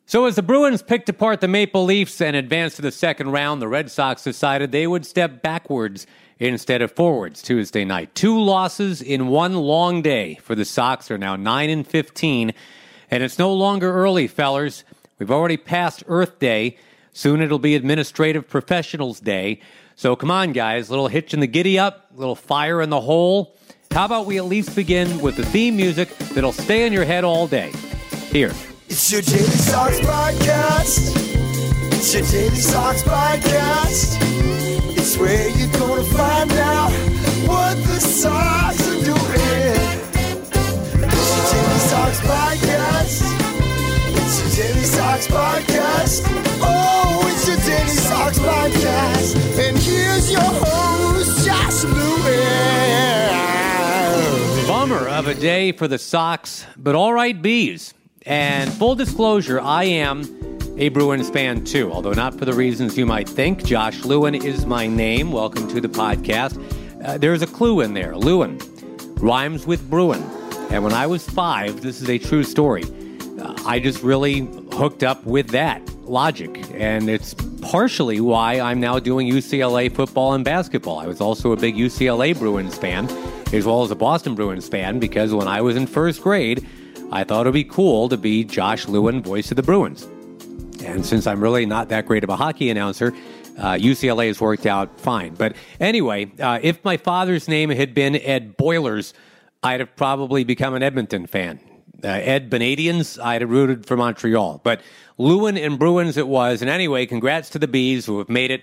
So as the Bruins picked apart the Maple Leafs and advanced to the second round, the Red Sox decided they would step backwards instead of forwards Tuesday night. 2 losses in one long day for the Sox. Are now 9-15, and it's no longer early, fellers. We've already passed Earth Day. Soon it'll be Administrative Professionals Day. So come on, guys, little hitch in the giddy-up, little fire in the hole. How about we at least begin with the theme music that'll stay in your head all day? Here. It's your Daily Sox podcast. It's your Daily Sox podcast. It's where you're gonna find out what the Sox are doing. It's your Daily Sox podcast. It's your Daily Sox podcast. Oh, it's your Daily Sox podcast. And here's your host, Josh Lewin. Bummer of a day for the Sox, but all right, Bees. And full disclosure, I am a Bruins fan too, although not for the reasons you might think. Josh Lewin is my name. Welcome to the podcast. There's a clue in there. Lewin rhymes with Bruin. And when I was 5, this is a true story, I just really hooked up with that logic. And it's partially why I'm now doing UCLA football and basketball. I was also a big UCLA Bruins fan, as well as a Boston Bruins fan, because when I was in first grade, I thought it would be cool to be Josh Lewin, voice of the Bruins. And since I'm really not that great of a hockey announcer, UCLA has worked out fine. But anyway, if my father's name had been Ed Boilers, I'd have probably become an Edmonton fan. Ed Benadians, I'd have rooted for Montreal. But Lewin and Bruins it was. And anyway, congrats to the Bees who have made it,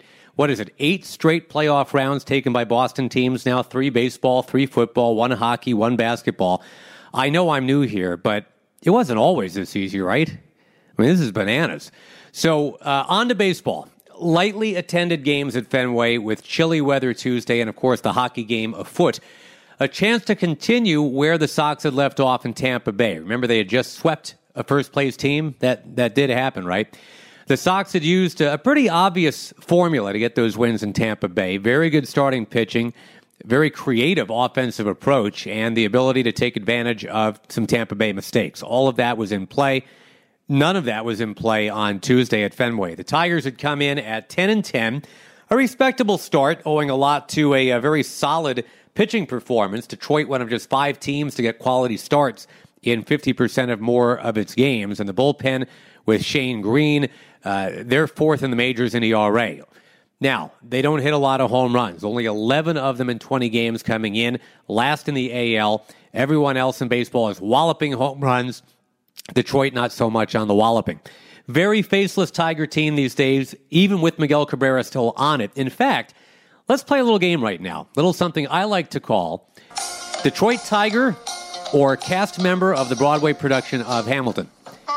8 straight playoff rounds taken by Boston teams now, 3 baseball, 3 football, 1 hockey, 1 basketball. I know I'm new here, but it wasn't always this easy, right? I mean, this is bananas. So, on to baseball. Lightly attended games at Fenway with chilly weather Tuesday and, of course, the hockey game afoot. A chance to continue where the Sox had left off in Tampa Bay. Remember, they had just swept a first-place team? That did happen, right? The Sox had used a pretty obvious formula to get those wins in Tampa Bay. Very good starting pitching, very creative offensive approach, and the ability to take advantage of some Tampa Bay mistakes. All of that was in play. None of that was in play on Tuesday at Fenway. The Tigers had come in at 10-10, a respectable start, owing a lot to a very solid pitching performance. Detroit, one of just 5 teams to get quality starts in 50% of more of its games, and the bullpen with Shane Green, they're 4th in the majors in ERA. Now, they don't hit a lot of home runs. Only 11 of them in 20 games coming in. Last in the AL. Everyone else in baseball is walloping home runs. Detroit, not so much on the walloping. Very faceless Tiger team these days, even with Miguel Cabrera still on it. In fact, let's play a little game right now. A little something I like to call Detroit Tiger or cast member of the Broadway production of Hamilton.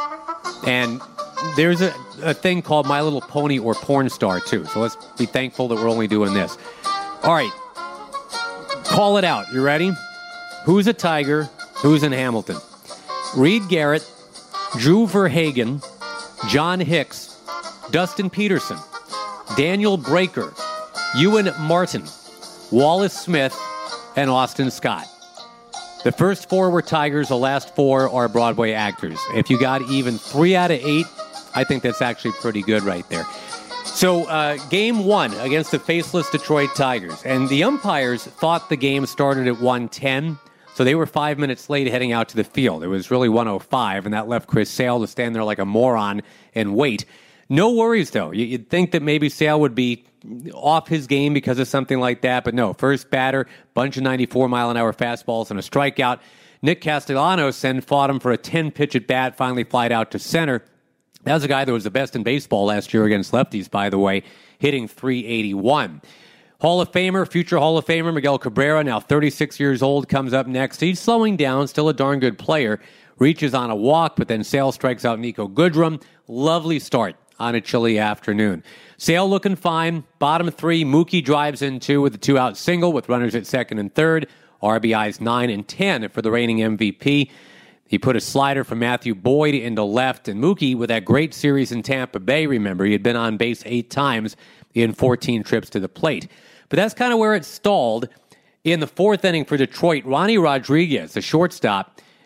And there's a thing called My Little Pony or Porn Star, too. So let's be thankful that we're only doing this. All right. Call it out. You ready? Who's a Tiger? Who's in Hamilton? Reed Garrett, Drew Verhagen, John Hicks, Dustin Peterson, Daniel Breaker, Ewan Martin, Wallace Smith, and Austin Scott. The first 4 were Tigers. The last 4 are Broadway actors. If you got even 3 out of 8, I think that's actually pretty good right there. So, game 1 against the faceless Detroit Tigers. And the umpires thought the game started at 1:10, so they were 5 minutes late heading out to the field. It was really 1:05, and that left Chris Sale to stand there like a moron and wait. No worries, though. You'd think that maybe Sale would be off his game because of something like that, but no. First batter, bunch of 94-mile-an-hour fastballs and a strikeout. Nick Castellanos then fought him for a 10-pitch at bat, finally flied out to center. That was a guy that was the best in baseball last year against lefties, by the way, hitting .381. Hall of Famer, future Hall of Famer, Miguel Cabrera, now 36 years old, comes up next. He's slowing down, still a darn good player. Reaches on a walk, but then Sale strikes out Nico Goodrum. Lovely start on a chilly afternoon. Sale looking fine. Bottom 3, Mookie drives in 2 with a 2-out single with runners at second and third. RBIs 9 and 10 for the reigning MVP. He put a slider from Matthew Boyd into left, and Mookie, with that great series in Tampa Bay, remember, he had been on base 8 times in 14 trips to the plate. But that's kind of where it stalled. In the 4th inning for Detroit, Ronnie Rodriguez, the shortstop,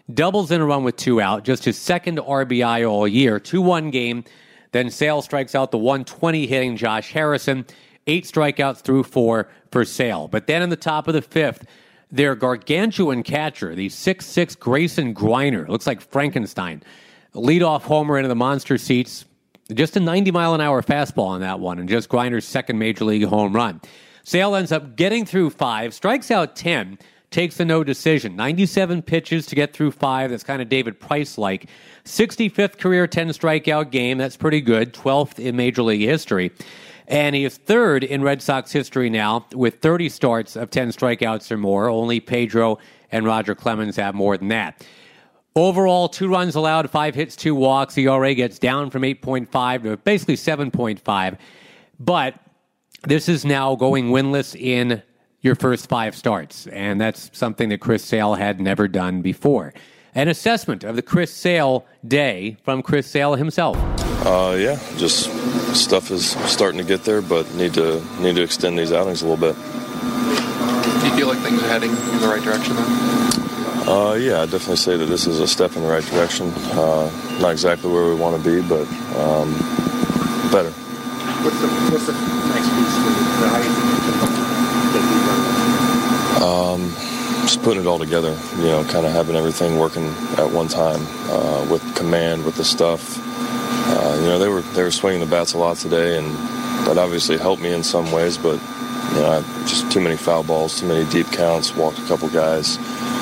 doubles in a run with 2 out, just his second RBI all year. 2-1 game. Then Sale strikes out the 120 hitting Josh Harrison. 8 strikeouts through 4 for Sale. But then in the top of the 5th, their gargantuan catcher, the 6'6" Grayson Greiner, looks like Frankenstein, leadoff homer into the monster seats. Just a 90-mile-an-hour fastball on that one, and just Greiner's second major league home run. Sale ends up getting through 5, strikes out 10, takes a no decision. 97 pitches to get through 5. That's kind of David Price-like. 65th career 10 strikeout game. That's pretty good. 12th in major league history. And he is 3rd in Red Sox history now with 30 starts of 10 strikeouts or more. Only Pedro and Roger Clemens have more than that. Overall, 2 runs allowed, 5 hits, 2 walks. ERA gets down from 8.5 to basically 7.5. But this is now going winless in your first 5 starts, and that's something that Chris Sale had never done before. An assessment of the Chris Sale day from Chris Sale himself. Yeah, just stuff is starting to get there, but need to extend these outings a little bit. Do you feel like things are heading in the right direction then? Yeah, I'd definitely say that this is a step in the right direction. Not exactly where we want to be, but better. What's the next piece for you? How do you think just putting it all together, kind of having everything working at one time with command, with the stuff. They were swinging the bats a lot today, and that obviously helped me in some ways, but just too many foul balls, too many deep counts, walked a couple guys.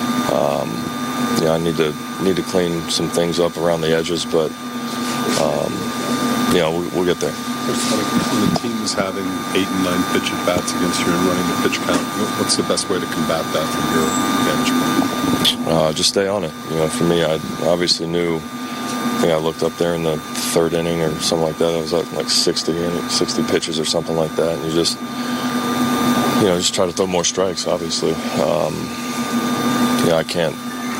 I need to clean some things up around the edges, but we'll get there. When the team is having 8 and 9 pitch at bats against you and running the pitch count, what's the best way to combat that from your vantage point? Just stay on it. For me, I obviously knew. I think I looked up there in the 3rd inning or something like that. It was like 60 pitches or something like that, and you just try to throw more strikes. Obviously, I can't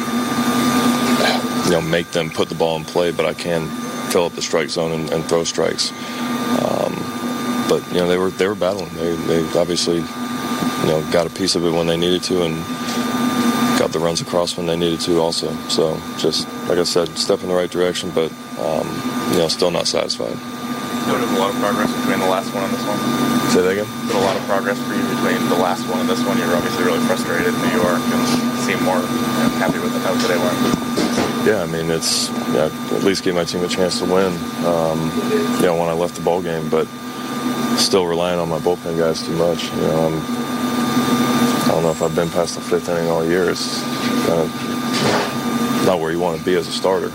make them put the ball in play, but I can fill up the strike zone and throw strikes. But they were battling. They obviously got a piece of it when they needed to, and got the runs across when they needed to also. So just like I said, step in the right direction, but still not satisfied. Noted a lot of progress between the last one and this one. Say that again? Been a lot of progress for you between the last one and this one. You're obviously really frustrated in New York and seem more happy with how today went. Yeah, I mean, it's at least gave my team a chance to win. When I left the ball game, but still relying on my bullpen guys too much. I don't know if I've been past the 5th inning all year. It's kind of not where you want to be as a starter,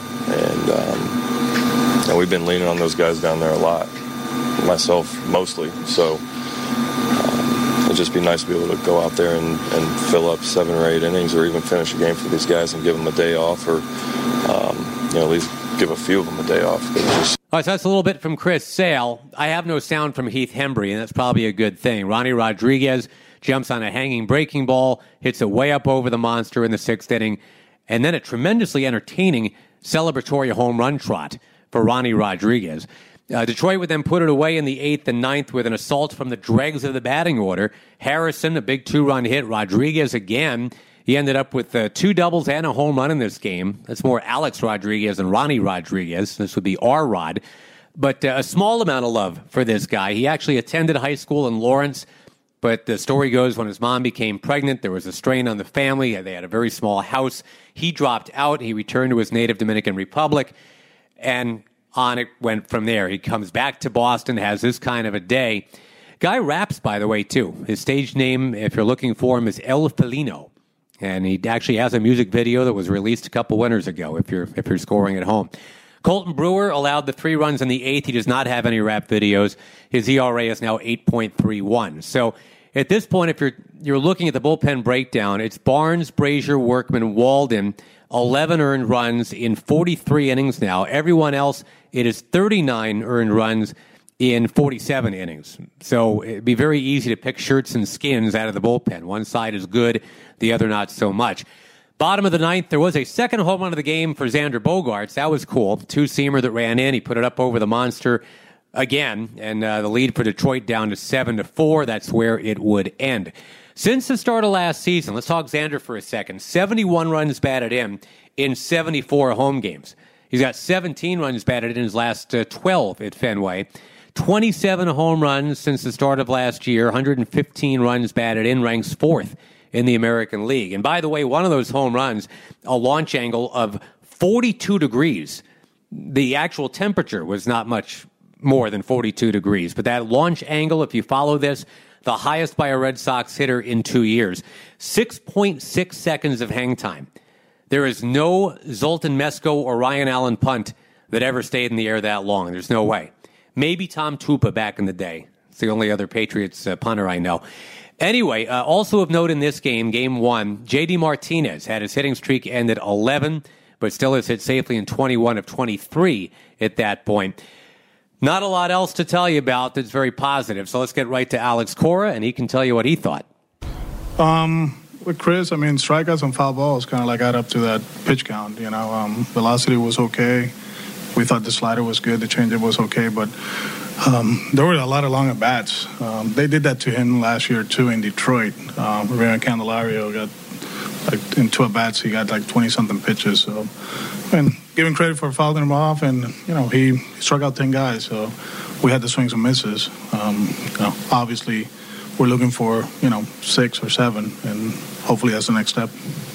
and we've been leaning on those guys down there a lot. Myself mostly. So it'd just be nice to be able to go out there and fill up 7 or 8 innings, or even finish a game for these guys and give them a day off, or at least give a few of them a day off. All right, so that's a little bit from Chris Sale. I have no sound from Heath Hembry, and that's probably a good thing. Ronnie Rodriguez jumps on a hanging breaking ball, hits it way up over the monster in the 6th inning, and then a tremendously entertaining celebratory home run trot for Ronnie Rodriguez. Detroit would then put it away in the 8th and 9th with an assault from the dregs of the batting order. Harrison, a big 2-run hit. Rodriguez again. He ended up with 2 doubles and a home run in this game. That's more Alex Rodriguez than Ronnie Rodriguez. This would be R-Rod. But a small amount of love for this guy. He actually attended high school in Lawrence, but the story goes when his mom became pregnant, there was a strain on the family. They had a very small house. He dropped out. He returned to his native Dominican Republic, and on it went from there. He comes back to Boston, has this kind of a day. Guy raps, by the way, too. His stage name, if you're looking for him, is El Felino. And he actually has a music video that was released a couple winters ago, if you're scoring at home. Colton Brewer allowed the 3 runs in the 8th. He does not have any rap videos. His ERA is now 8.31. So at this point, if you're looking at the bullpen breakdown, it's Barnes, Brazier, Workman, Walden, 11 earned runs in 43 innings now. Everyone else, it is 39 earned runs in 47 innings. So it'd be very easy to pick shirts and skins out of the bullpen. One side is good, the other not so much. Bottom of the 9th, there was a second home run of the game for Xander Bogaerts. That was cool. 2-seamer that ran in. He put it up over the monster again, and the lead for Detroit down to 7-4. That's where it would end. Since the start of last season, let's talk Xander for a second. 71 runs batted in 74 home games. He's got 17 runs batted in his last 12 at Fenway. 27 home runs since the start of last year. 115 runs batted in, ranks fourth in the American League. And by the way, one of those home runs, a launch angle of 42 degrees. The actual temperature was not much more than 42 degrees. But that launch angle, if you follow this, the highest by a Red Sox hitter in 2 years. 6.6 seconds of hang time. There is no Zoltan Mesko or Ryan Allen punt that ever stayed in the air that long. There's no way. Maybe Tom Tupa back in the day. It's the only other Patriots punter I know. Anyway, also of note in this game, Game 1, J.D. Martinez had his hitting streak end at 11, but still has hit safely in 21 of 23 at that point. Not a lot else to tell you about that's very positive, so let's get right to Alex Cora, and he can tell you what he thought. With Chris, I mean, strikeouts and foul balls kind of like add up to that pitch count, you know. Velocity was okay. We thought the slider was good, the changeup was okay, but there were a lot of long at-bats. They did that to him last year, too, in Detroit. Rivera Candelario got, like, in 2 at-bats, he got, like, 20-something pitches. So, I mean, give him credit for fouling him off, and, you know, he struck out 10 guys. So we had the swings and misses. You know, obviously, we're looking for, you know, 6 or 7, and hopefully that's the next step.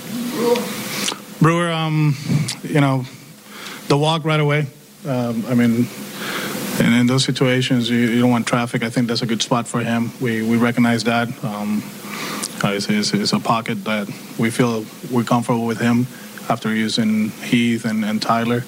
Brewer, you know, the walk right away. I mean, and in those situations, you don't want traffic. I think that's a good spot for him. We recognize that. It's a pocket that we feel we're comfortable with him after using Heath and Tyler.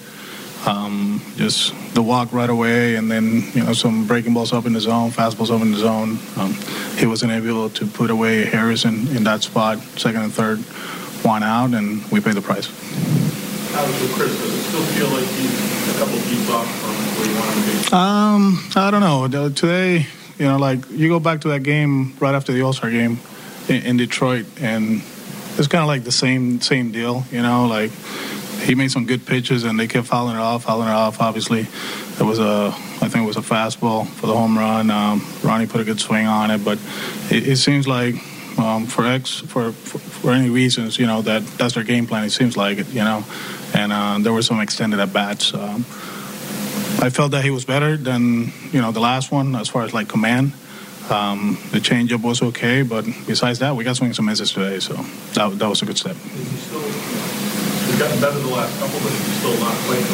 Just the walk right away, and then, you know, some breaking balls up in the zone, fastballs up in the zone. He wasn't able to put away Harrison in that spot, second and third, 1 out, and we paid the price. How was with Chris? Does it still feel like he's a couple beats off from where you want him to be? I don't know. Today, you know, like, you go back to that game right after the All-Star game in Detroit, and it's kind of like the same deal, you know, like, he made some good pitches, and they kept fouling it off. Obviously, I think it was a fastball for the home run. Ronnie put a good swing on it, but it seems like for any reasons, you know, that's their game plan. It seems like it, you know, and there were some extended at bats. I felt that he was better than, you know, the last one as far as like command. The changeup was okay, but besides that, we got swings and misses today, so that was a good step. He's gotten better the last couple, but he's still not quite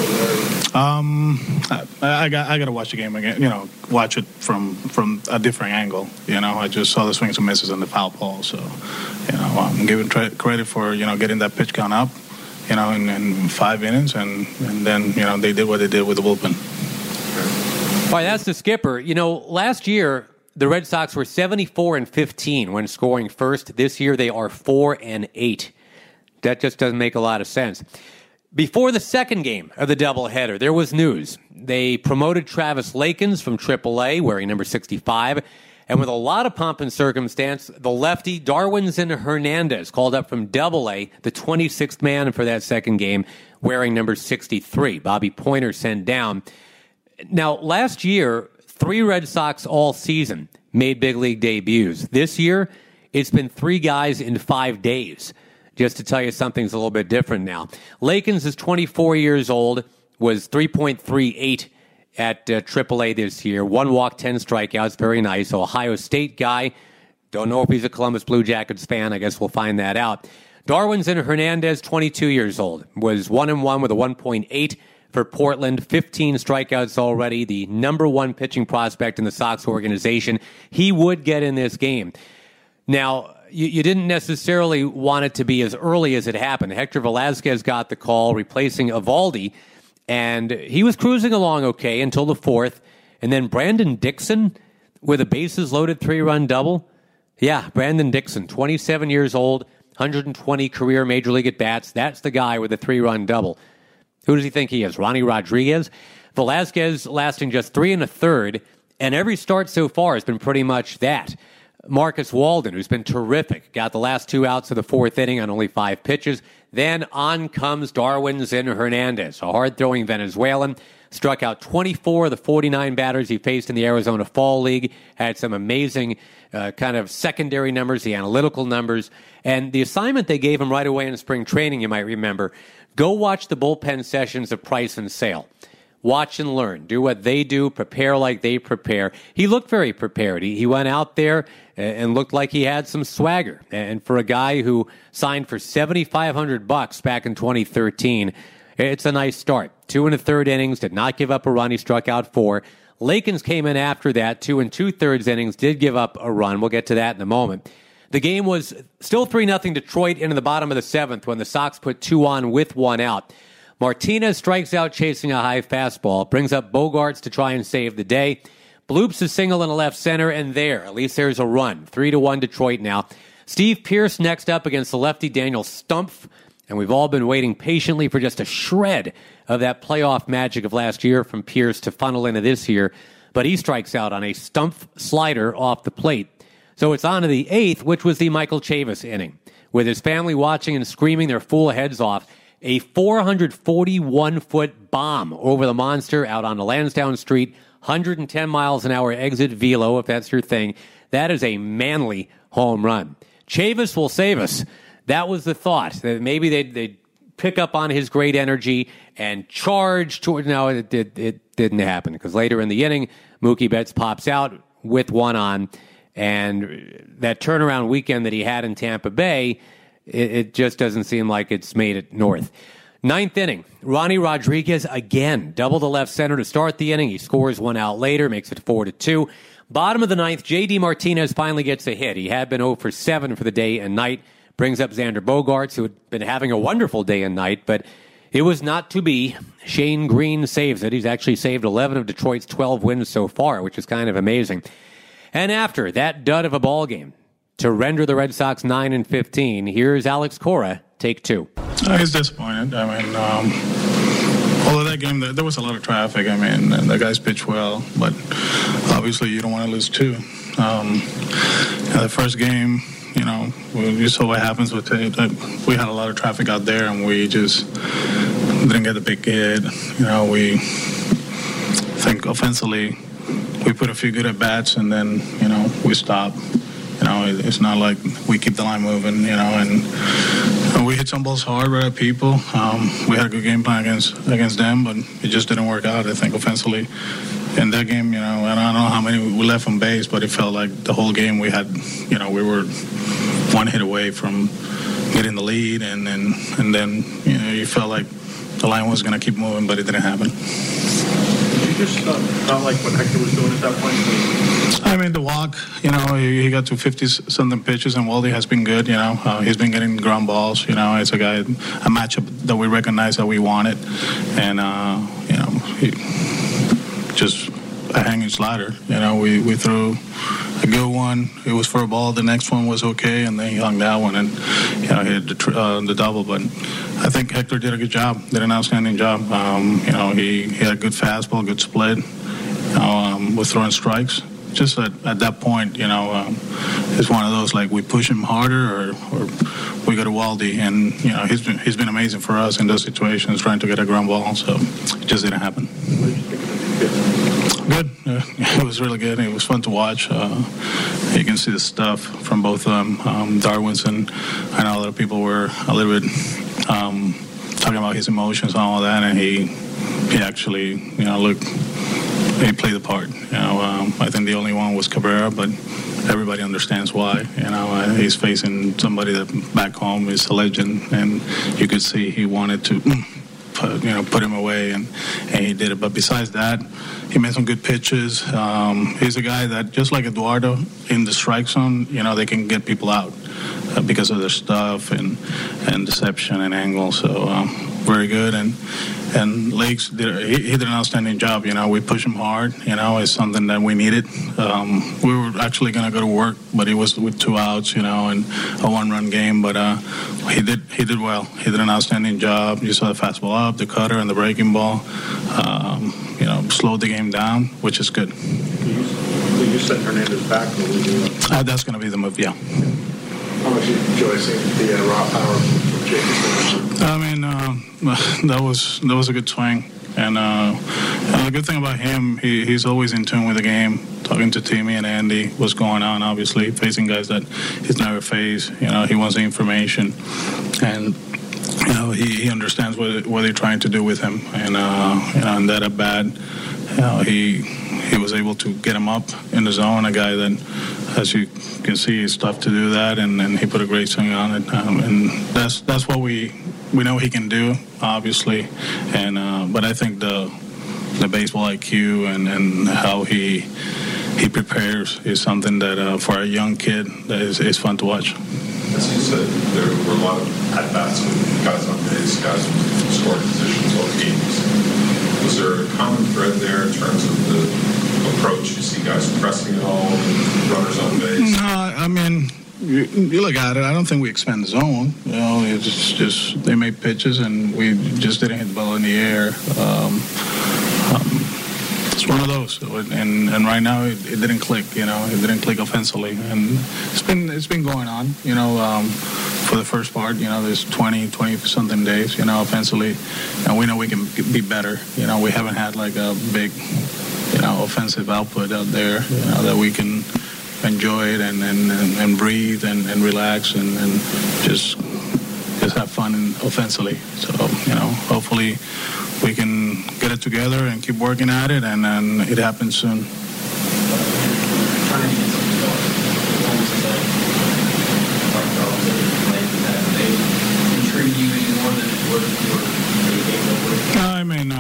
there. I got to watch the game again. You know, watch it from a different angle. You know, I just saw the swings and misses and the foul ball. So, you know, I'm giving credit for, you know, getting that pitch count up, you know, in 5 innings, and then, you know, they did what they did with the bullpen. All right, that's the skipper. You know, last year the Red Sox were 74-15 when scoring first. This year they are 4-8. That just doesn't make a lot of sense. Before the second game of the doubleheader, there was news. They promoted Travis Lakins from AAA, wearing number 65, and with a lot of pomp and circumstance, the lefty Darwinzon Hernandez called up from AA, the 26th man for that second game, wearing number 63. Bobby Pointer sent down. Now, last year, 3 Red Sox all season made big league debuts. This year, it's been 3 guys in 5 days. Just to tell you something's a little bit different now. Lakins is 24 years old, was 3.38 at AAA this year. 1 walk, 10 strikeouts, very nice. Ohio State guy. Don't know if he's a Columbus Blue Jackets fan. I guess we'll find that out. Darwinzon Hernandez, 22 years old, was 1-1 with a 1.8 for Portland. 15 strikeouts already. The number 1 pitching prospect in the Sox organization. He would get in this game. Now, you didn't necessarily want it to be as early as it happened. Hector Velasquez got the call replacing Eovaldi, and he was cruising along okay until the 4th. And then Brandon Dixon with a bases-loaded 3-run double. Yeah, Brandon Dixon, 27 years old, 120 career Major League at-bats. That's the guy with the 3-run double. Who does he think he is, Ronnie Rodriguez? Velasquez lasting just 3 1/3, and every start so far has been pretty much that. Marcus Walden, who's been terrific, got the last 2 outs of the 4th inning on only 5 pitches. Then on comes Darwinzon Hernandez, a hard-throwing Venezuelan. Struck out 24 of the 49 batters he faced in the Arizona Fall League. Had some amazing kind of secondary numbers, the analytical numbers. And the assignment they gave him right away in spring training, you might remember, go watch the bullpen sessions of Price and Sale. Watch and learn. Do what they do. Prepare like they prepare. He looked very prepared. He went out there and looked like he had some swagger. And for a guy who signed for $7,500 back in 2013, it's a nice start. 2 1/3 innings, did not give up a run. He struck out 4. Lakins came in after that. 2 2/3 innings, did give up a run. We'll get to that in a moment. The game was still 3-0 Detroit into the bottom of the 7th when the Sox put 2 on with 1 out. Martinez strikes out chasing a high fastball, brings up Bogaerts to try and save the day. Bloops a single in the left center, and at least there's a run. 3-1 Detroit now. Steve Pearce next up against the lefty Daniel Stumpf, and we've all been waiting patiently for just a shred of that playoff magic of last year from Pearce to funnel into this year, but he strikes out on a Stumpf slider off the plate. So it's on to the 8th, which was the Michael Chavis inning. With his family watching and screaming their fool heads off, a 441-foot bomb over the monster out on the Lansdowne Street, 110 miles an hour exit velo, if that's your thing. That is a manly home run. Chavis will save us. That was the thought, that maybe they'd pick up on his great energy and charge toward. No, it didn't happen, because later in the inning, Mookie Betts pops out with 1 on, and that turnaround weekend that he had in Tampa Bay, it just doesn't seem like it's made it north. 9th inning, Ronnie Rodriguez again, double the left center to start the inning. He scores 1 out later, makes it 4-2. Bottom of the 9th, J.D. Martinez finally gets a hit. He had been 0 for 7 for the day and night. Brings up Xander Bogaerts, who had been having a wonderful day and night, but it was not to be. Shane Green saves it. He's actually saved 11 of Detroit's 12 wins so far, which is kind of amazing. And after that dud of a ball game, to render the Red Sox 9-15, here's Alex Cora, take 2. I was disappointed. I mean, although that game, there was a lot of traffic. I mean, and the guys pitched well, but obviously you don't want to lose 2. The first game, you know, you saw what happens with it. We had a lot of traffic out there, and we just didn't get the big hit. You know, we think offensively we put a few good at bats, and then, you know, we stop. You know, it's not like we keep the line moving, you know, and we hit some balls hard right at people. We had a good game plan against them, but it just didn't work out, I think, offensively. In that game, you know, and I don't know how many we left on base, but it felt like the whole game we had, you know, we were 1 hit away from getting the lead, and then you know, you felt like the line was going to keep moving, but it didn't happen. Did you just not like what Hector was doing at that point? I mean, the walk, you know, he got to 50-something pitches, and Waldy has been good, you know. He's been getting ground balls, you know. It's a matchup that we recognize that we wanted. And, you know, just a hanging slider. You know, we threw a good one. It was for a ball. The next one was okay, and then he hung that one and, you know, hit the double. But I think Hector did a good job, did an outstanding job. You know, he had a good fastball, good split. Was throwing strikes. Just at that point, you know, it's one of those, like, we push him harder or we go to Waldy, and, you know, he's been amazing for us in those situations, trying to get a ground ball, so it just didn't happen. Good. It was really good. It was fun to watch. You can see the stuff from both of them. Darwinzon, I know a lot of people were a little bit talking about his emotions and all that, and he actually, you know, he played the part. You know, I think the only one was Cabrera, but everybody understands why. You know, he's facing somebody that back home is a legend, and you could see he wanted to, put him away, and he did it. But besides that, he made some good pitches. He's a guy that, just like Eduardo, in the strike zone, you know, they can get people out because of their stuff and deception and angle. So very good. And Lakes he did an outstanding job. You know, we push him hard. You know, it's something that we needed. We were actually going to go to work, but it was with 2 outs, you know, and a 1-run game. But he did well. He did an outstanding job. You saw the fastball up, the cutter, and the breaking ball. You know, slowed the game down, which is good. Will you send Hernandez back? That's going to be the move, yeah. How much did you enjoy seeing the raw power from I mean, that was a good swing. And the good thing about him, he's always in tune with the game, talking to Timmy and Andy, what's going on, obviously, facing guys that he's never faced. He wants the information. And, he understands what they're trying to do with him. And, and that at bat, he was able to get him up in the zone, a guy that, as you can see, it's tough to do that, and he put a great swing on it. And that's what we know he can do, obviously. And but I think the baseball IQ and how he prepares is something that for a young kid that is fun to watch. As you said, there were a lot of at-bats with guys on base, guys in scoring positions, all teams. Was there a common thread there in terms of the approach? You see guys pressing it all, runners on base? No, I mean, you look at it, I don't think we expand the zone. It's just they made pitches and we just didn't hit the ball in the air. It's one of those, and right now it didn't click. It didn't click offensively, and it's been going on. For the first part, there's 20 something days, offensively, and we know we can be better. We haven't had like a big, offensive output out there, that we can enjoy it and breathe and relax and just have fun offensively. So hopefully we can get it together and keep working at it, and then it happens soon. I mean,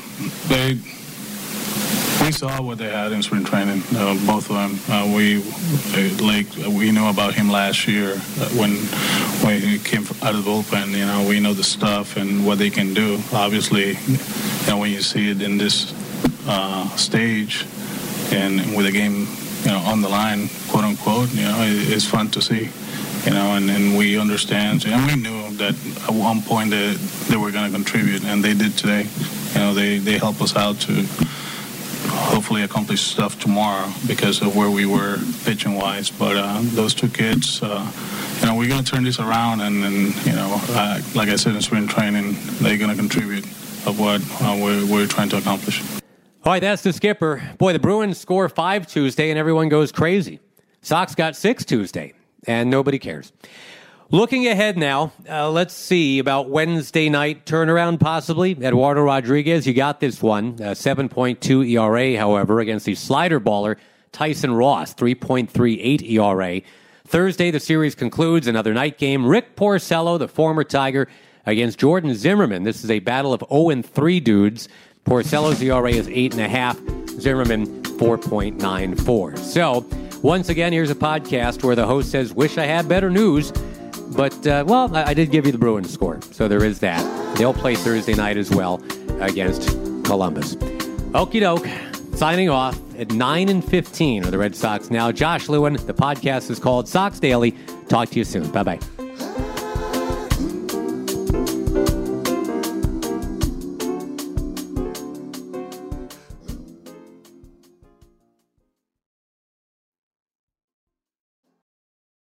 we saw what they had in spring training, both of them. We knew about him last year when he came out of the bullpen. We know the stuff and what they can do. Obviously, when you see it in this stage and with a game, on the line, quote unquote, it's fun to see. And we understand, and we knew that at one point they were going to contribute, and they did today. They help us out to hopefully accomplish stuff tomorrow because of where we were pitching wise. But those two kids, we're going to turn this around, and like I said in spring training, they're going to contribute of what we're trying to accomplish. All right, that's the skipper. Boy, the Bruins score 5 Tuesday, and everyone goes crazy. Sox got 6 Tuesday, and nobody cares. Looking ahead now, let's see about Wednesday night turnaround possibly. Eduardo Rodriguez, you got this one. 7.2 ERA, however, against the slider baller Tyson Ross, 3.38 ERA. Thursday, the series concludes. Another night game. Rick Porcello, the former Tiger, against Jordan Zimmerman. This is a battle of 0-3 dudes. Porcello's ERA is 8.5. Zimmerman, 4.94. So, once again, here's a podcast where the host says, wish I had better news. But, I did give you the Bruins score, so there is that. They'll play Thursday night as well against Columbus. Okie doke. Signing off at 9:15 are the Red Sox now. Josh Lewin, the podcast is called Sox Daily. Talk to you soon. Bye-bye.